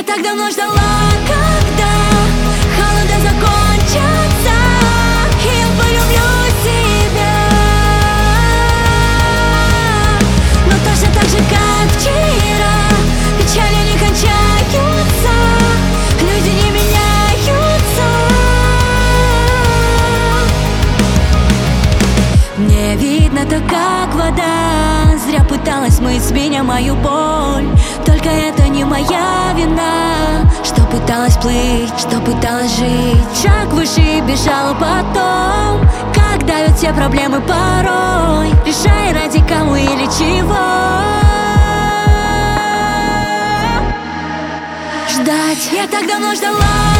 так давно ждала, когда холода закончатся, и я полюблю тебя. Но точно так же, как вчера, печали не кончаются, люди не меняются. Мне видно то, как вода зря пыталась смыть с меня мою боль. Только это не моя вина, что пыталась плыть, что пыталась жить. Шаг выше и бежала потом, как давят все проблемы порой, решай ради кого или чего. Ждать я так давно ждала.